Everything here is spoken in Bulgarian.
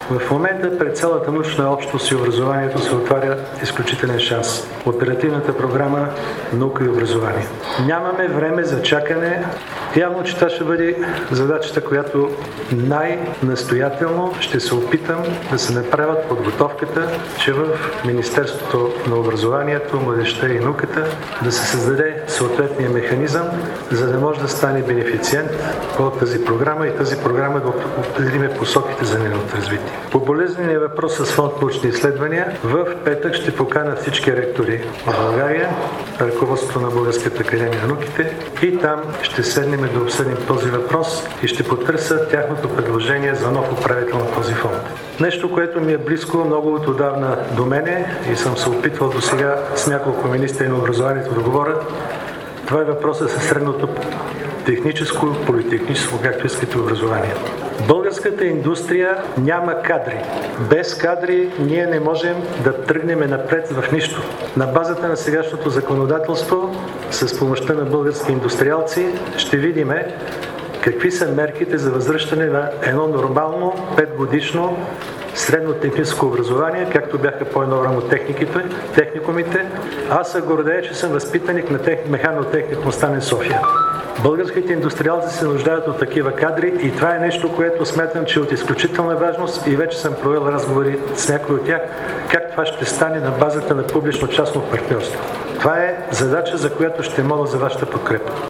В момента пред цялата научна общност и образованието се отваря изключителен шанс. Оперативната програма „Наука и образование“. Нямаме време за чакане. Явно, че това ще бъде задачата, която най-настоятелно ще се опитам да се направят подготовката, че в Министерството на образованието, младежта и науката да се създаде съответния механизъм, за да може да стане бенефициент по тази програма и тази програма да определиме посоките за нейното развитие. По болезнения въпрос с фонд научни изследвания, в петък ще покана всички ректори в България, ръководството на Българската академия на науките и там ще седнем да обсъдим този въпрос и ще потърся тяхното предложение за нов управител на този фонд. Нещо, което ми е близко много от отдавна до мене и съм се опитвал до сега с няколко министри на образованието да говоря, това е въпросът със средното техническо, политехническо, както искате, образование. Българската индустрия няма кадри. Без кадри ние не можем да тръгнем напред в нищо. На базата на сегашното законодателство, с помощта на български индустриалци, ще видим какви са мерките за възвръщане на едно нормално 5-годишно средно техническо образование, както бяха по-едновременно техникумите. Аз се гордея, че съм възпитаник на механотехникум Стамен София. Българските индустриалци се нуждаят от такива кадри и това е нещо, което смятам, че е от изключителна важност и вече съм провел разговори с някои от тях, как това ще стане на базата на публично-частно партньорство. Това е задача, за която ще моля за вашата подкрепа.